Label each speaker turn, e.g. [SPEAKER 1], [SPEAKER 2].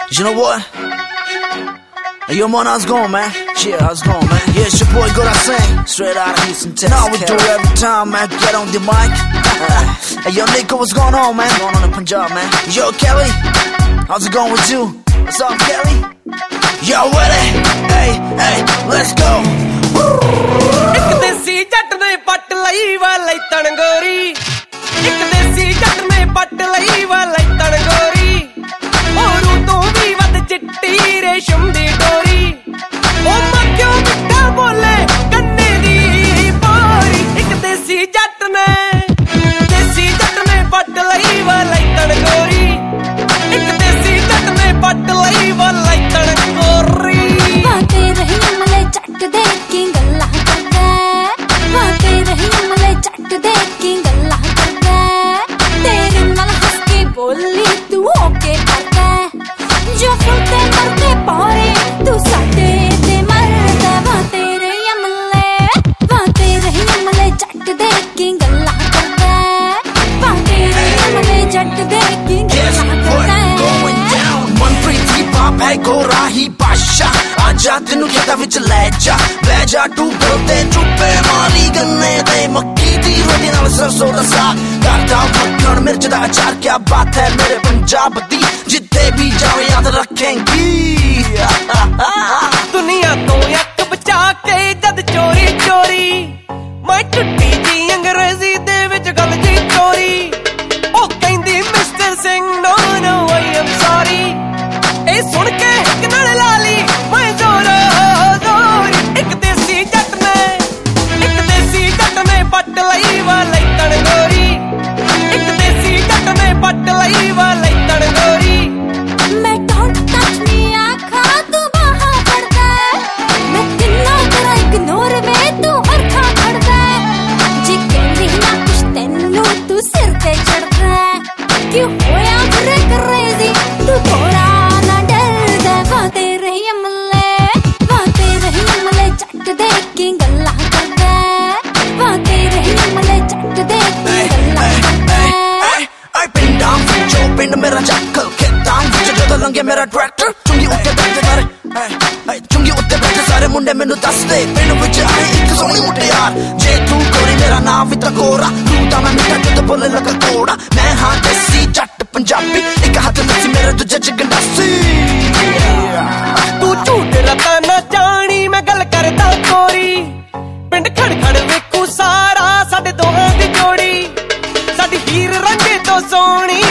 [SPEAKER 1] You know what? Hey, yo, man, how's it going, man? Yeah, how's it going, man? Yeah, it's your boy Goda Singh, straight out of Houston, Texas. Now we do it every time, man. Get on the mic. Hey, yo, Nico, what's going on, man? What's going on in Punjab, man? Yo, Kelly, how's it going with you? What's up, Kelly? Yo, ready? Hey, let's go.
[SPEAKER 2] ਇੱਕ ਦੇਸੀ ਜੱਟ ਨੇ ਪੱਟ ਲਈ ਵਾਲੇ ਤਣਗੋਰੀ ਇੱਕ ਦੇਸੀ ਜੱਟ ਨੇ ਪੱਟ ਲਈ ਵਾਲੇ ਤਣਗੋਰੀ ਔਰੂ ਤੋਂ ਵੀ ਵੱਧ ਚਿੱਟੀ ਰੇਸ਼ਮ ਦੀ ਡੋਰੀ ਉਹ ਮੱਕਿਓ ਮਿੱਠਾ ਬੋਲੇ ਕੰਨੇ ਦੀ ਪੋਰੀ ਇੱਕ ਦੇਸੀ ਜੱਟ ਨੇ ਪੱਟ ਲਈ ਵਾਲੇ ਤਣਗੋਰੀ ਇੱਕ ਦੇਸੀ ਜੱਟ ਨੇ ਪੱਟ ਲਈ ਵਾਲੇ ਤਣਗੋਰੀ
[SPEAKER 3] ਵਾਤੇ ਰਹੀ ਮਲੇ ਜੱਟ ਦੇ ਕੀ ਗੱਲਾਂ ਦੇ ਕੀ ਗੱਲਾਂ ਕਰਦਾ ਤੇਰੇ ਨਾਲ ਹੱਸ ਕੇ ਬੋਲੀ ਤੂੰ ਹੋ ਕੇ ਕਰਦਾ ਜੋ ਫੁੱਲ ਤੇ ਮਰਦੇ ਪਾਰੇ ਤੂੰ ਸਾਡੇ ਤੇ ਮਰਦਾ ਵਾ ਤੇਰੇ ਅਮਲੇ ਜੱਟ ਦੇ ਕੀ ਗੱਲਾਂ ਕਰਦਾ ਵਾ ਤੇਰੇ ਅਮਲੇ ਜੱਟ ਦੇ ਕੀ ਗੱਲਾਂ ਕਰਦਾ
[SPEAKER 1] है गोरा ही बादशाह आजा तेनू खेता विच लै जा टूबो ते चुप्पे मारी गन्ने ते मक्की दी रोटी नाल सरसों दा साग करदा मक्खन मिर्च दा अचार क्या बात है मेरे पंजाब दी जिथे भी जावे याद रखेंगी
[SPEAKER 2] दुनिया तो अख बचा के जद चोरी चोरी मैं टुट्टी जी अंग्रेजी दे विच गल जी चोरी ओ कहंदी mister Singh no I am sorry ए सुन के एक नाल लाली मैं जोरो जोरी एक देसी जट ने पट लई वाले तणगोरी एक देसी जट ने पट लई वाले तणगोरी
[SPEAKER 3] मैं डोंट टच मी आखा तू बाहा फड़दा मैं किन्ना करा इग्नोर वे तू हरखा फड़दा जी कहंदी ना कुछ तैनू तू सिर ते चढ़दा क्यों होया फिर क्रेजी तू थोड़ा तेरे अमले जट दे की गल्लां करदा वा तेरे अमले जट दे की गल्लां करदा
[SPEAKER 1] ऐ पिंडां विचों पिंड मेरा जक्कल खेतां विच जदों लंघे मेरा ट्रैक्टर चुंगी उत्ते बैठे सारे मुंडे मैनू दसदे पिंड विच आए इक सोहनी मुटियार जे तू गोरी मेरा नाम भी तकोरा तू तां मैं मिठा जुद बोले लगा कोड़ा मैं हां देसी जट पंजाबी इक हाथ में मेरे दूजे च गंडासी
[SPEAKER 2] तू झूठ रता ना जानी मैं गल करदा कोरी पिंड खड़ वेखू सारा साडे दोहां दी जोड़ी साडी हीर रंगे तो सोहनी